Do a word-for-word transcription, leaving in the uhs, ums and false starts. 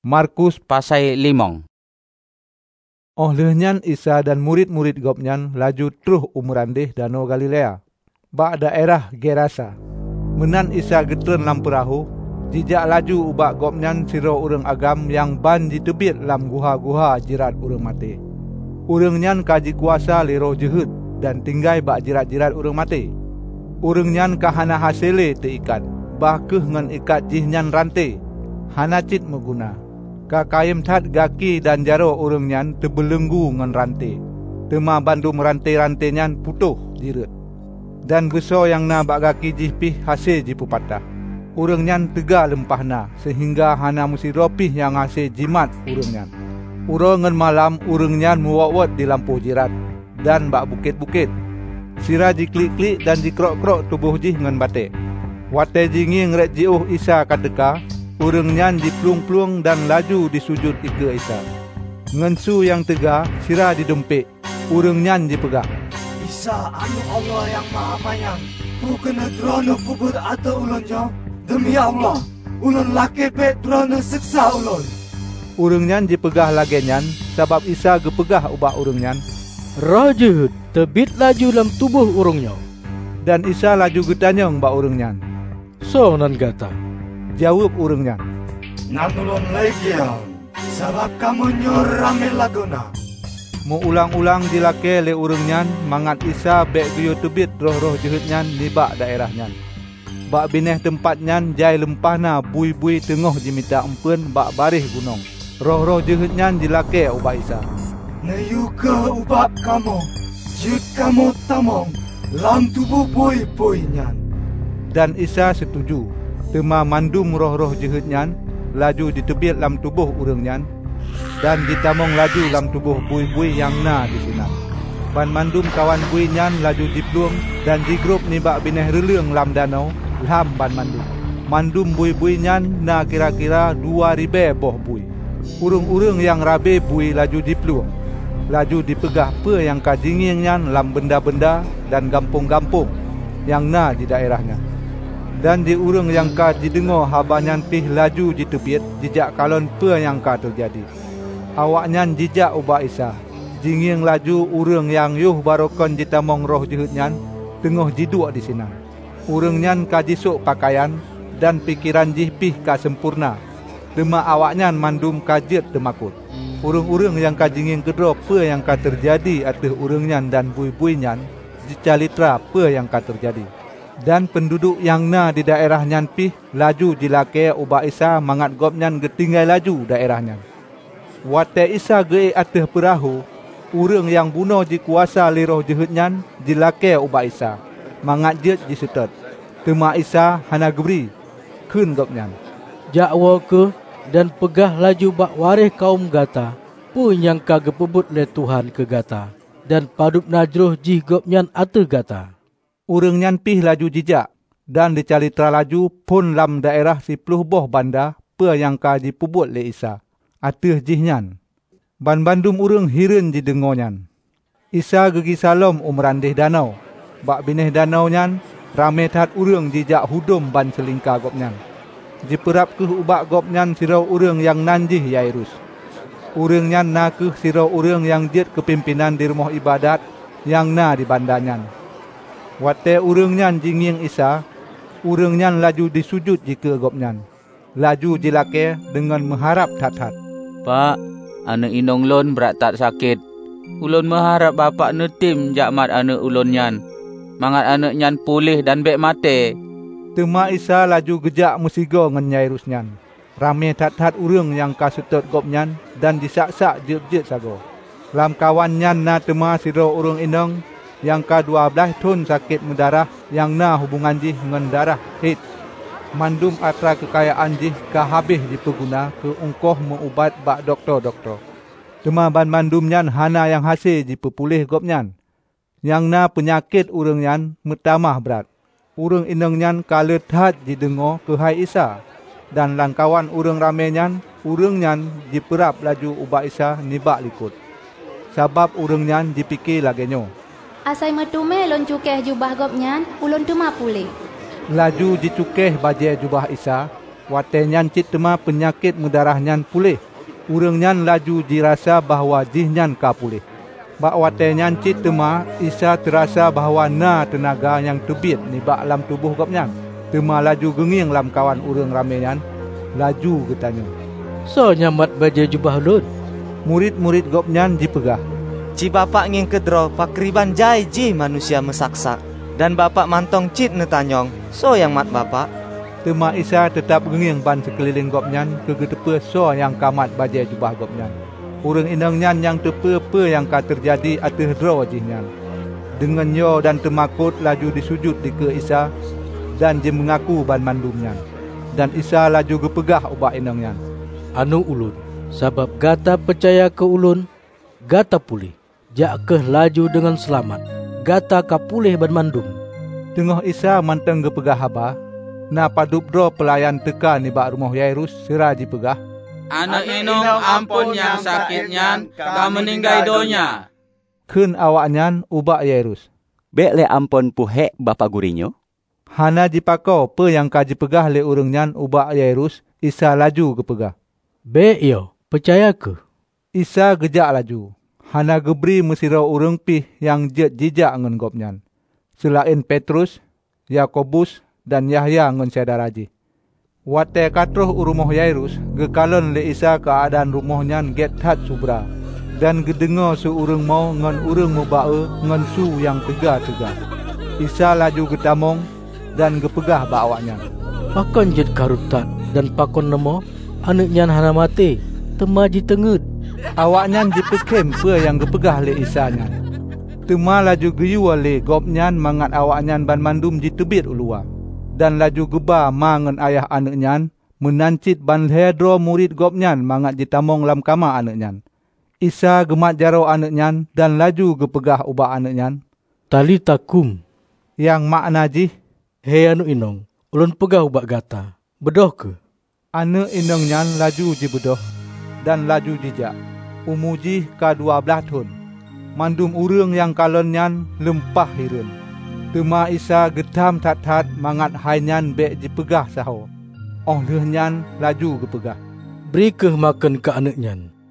Markus pasai limong. Olehnya Isa dan murid-murid Gobnyan laju truh umurandeh Danau Galilea, bak daerah Gerasa. Menan Isa getren lam perahu, jijak laju ubak Gobnyan siro urang agam yang ban ditebit lam guha-guha jirat urang mati. Urang nyan kaji kuasa li roh jehut dan tinggai bak jirat-jirat urang mati. Urang nyan kahana hasile teikat, bahkeh ngan ikat jih nyan rantai, hana cit meguna. Ka kayem tat gaki dan jaro urang nyan terbelenggu ngan rantai. Tema bandum rantai-rantai nyan putuh jirat. Dan beso yang na bak gaki jih pih hasil jipu patah. Urang nyan tega lempahna sehingga hana musi ropih yang hasil jimat urang nyan. Urang ngan malam urang nyan muwat-wat di lampu jirat dan bak bukit-bukit. Sira jiklik-klik dan jikrok-krok tubuh jih ngan batik. Wate jingi ngret jiuh Isa kadeka, urang nyan diplung-plung dan laju disujud ike Isa. Ngensu yang tega sira didempik, urang nyan dipegah. Isa anu Allah yang maha mayang, ku kena drono pubur atau ulun jo. Demi Allah, ulun laki bet drono seksa ulun. Urang nyan dipegah lagi nyan, sebab Isa gepegah ubah urang nyan. Roh jehut tebit laju dalam tubuh urangnya. Dan Isa laju getanyong bak urang nyan. So nan gata. Jawab urang nyan. Nanulun legian, sebab kamu nyorame laguna. Mu ulang-ulang dilake le urang nyan, mangat Isa bek geyo tebit roh-roh jehut nyan di bak daerah nyan. Bak bineh tempat nyan jai lempahna bui-bui tengah jimita empen bak barih gunung. Roh-roh jehut nyan dilake ubak Isa. Nayu ke ubak kamu, jut kamu tamong, lam tubuh bui-bui nyan. Dan Isa setuju. Tema mandum roh-roh jehut nyan laju ditebit lam tubuh urang nyan dan ditamong laju lam tubuh bui-bui yang na di sini. Ban mandum kawan bui nyan laju dipluang dan digrup nibak bineh releng lam danau lam ban mandum. Mandum bui-bui nyan na kira-kira dua ribu boh bui. Urang-urang yang rabe bui laju dipluang. Laju dipegah pe yang kajinging nyan lam benda-benda dan gampung-gampung yang na di daerahnya. Dan di urang yang ka didengar habanyan pih laju ditebit jejak kalon pe yang ka terjadi. Awaknyan jejak ubak Isa. Jinging laju urang yang yuh barokon ditamong roh jehut nyan tengah jiduk di sini. Urang nyan ka jisuk pakaian dan pikiran jih pih ka sempurna. Tema awaknyan mandum kajet demakut. Urang-urang yang ka jinging kedro pe yang ka terjadi atas urang nyan dan bui-bui nyan dicalitra pe yang ka terjadi. Dan penduduk yang na di daerah nyan pih laju dilake ubak Isa mangat Gobnyan getinggai laju daerah nyan. Wate Isa ge atas perahu, urang yang bunuh dikuasa li roh jehut nyan dilake ubak Isa mangat jet disetot. Tema Isa hana geberi keun Gobnyan. Jakwa ke dan pegah laju bak warih kaum gata, pun yang kagepebut le Tuhan ke gata dan padup najroh jih Gobnyan atas gata. Urang nyan pih laju jijak dan dicalitra laju pun lam daerah sepuluh boh banda pe yang ka dipubut le Isa atas jih nyan. Ban bandum urang hireun didengo nyan. Isa gegi salom umrandeh danau. Bak bineh danau nyan rame tat urang jijak hudum ban selingka Gobnyan. Jiperap ke ubak Gobnyan sirau urang yang nanjih Yairus. Urang nyan na ke sirau urang yang jet kepimpinan di rumah ibadat yang na di banda nyan. Wate urang nyan jinging Isa, urang nyan laju disujud jika Gobnyan. Laju jilake dengan mengharap tat-tat. Pak, ane inong lon berat tak sakit. Ulun mengharap bapak netim jakmat ane ulun nyan. Mangat anak nyan pulih dan bek mate. Tema Isa laju gejak musigo ngan Yairus nyan. Rame tat-tat urang yang kasutot Gobnyan dan disak-sak jet-jet sago. Lam kawan nyan na tema siro urang inong yang ka dua belas ton sakit mendarah yang na hubungan jih dengan darah hit. Mandum atra kekayaan jih ka habis dipeguna ke ungkoh mengubat bak doktor-doktor. Tema ban mandum nyan hana yang hasil dipepulih Gobnyan. Yang na penyakit urang nyan metamah berat. Urang inong nyan ka lethat didengo ke hai Isa. Dan langkawan urang rame nyan, urang nyan diperap laju ubak Isa nibak likut. Sabab urang nyan dipikir lagi nyo. Asai metume lon cukeh jubah Gobnyan, ulun tuma pulih. Laju dicukeh baje jubah Isa, Wate nyan cit tema penyakit mudarah nyan pulih. Urang nyan laju dirasa bahawa jih nyan ka pulih. Bak wate nyan cit tema Isa terasa bahawa na tenaga yang tebit ni bak lam tubuh gop nyan. Tema laju genging lam kawan urang ramai nyan. Laju getanya. So nyamat baja jubah ulun. Murid-murid gop nyan dipegah. Ci bapak nging kedro pakriban jai ji manusia mesaksak. Dan bapak mantong cit netanyong. So yang mat bapak. Tema Isa tetap genging ban sekeliling gop nyan kegetepe so yang kamat baja jubah gop nyan. Urang inang nyan yang tepe-pe yang ka terjadi ateh dro jih nyan. Dengan yo dan temakut laju disujud di ke Isa dan dia mengaku ban mandum nyan. Dan Isa laju gepegah ubak inang nyan. Anu ulun, sabab gata percaya ke ulun, gata pulih. Jak keh laju dengan selamat. Gata ka pulih ban mandum. Tengah Isa manteng gepegah haba, na padup dro pelayan teka ni bak rumah Yairus sira dipegah. Anak inong ampun yang sakit nyan, ka meninggai donya. Keun awak nyan ubak Yairus. Bek le ampun puhek bapa gurinyo. Hana dipakau pe yang ka dipegah le urang nyan ubak Yairus, Isa laju gepegah. Bek yo, percaya ke? Isa gejak laju. Hana geberi mesira urang pih yang jet jijak ngan gop nyan. Selain Petrus, Yakobus dan Yahya ngan saudaraji. Wate katruh urumah Yairus, gekalon le Isa keadaan rumah nyan get hat subra. Dan gedengar seurang mau ngan urang mubae ngan su yang tega-tega. Isa laju getamong dan gepegah bak awaknya. Pakon jet karutat dan pakon nemo, anak nyan hana mati, tema ji tengut. Awaknya dipekem pe yang gepegah le Isa nyan. Tema laju geyu le gop nyan mangat awaknya ban mandum ji tebit ulua. Dan laju geba mangan ayah anak nyan, menancit ban hedro murid gop nyan mangat ditamong lam kama anak nyan. Isa gemat jaro anak nyan dan laju gepegah ubak anak nyan. Talita kum. Yang makna jih, Hei anu inong, ulun pegah ubak gata. Bedoh ke? Anak inong nyan laju ji bedoh dan laju jijak. Umuji ka dua belah tahun. Mandum urang yang kalon nyan lempah hirun. Tema Isa getam tat-tat mangat hai nyan bek dipegah saho. Oh leh nyan laju gepegah. Beri ke makan ke anak nyan.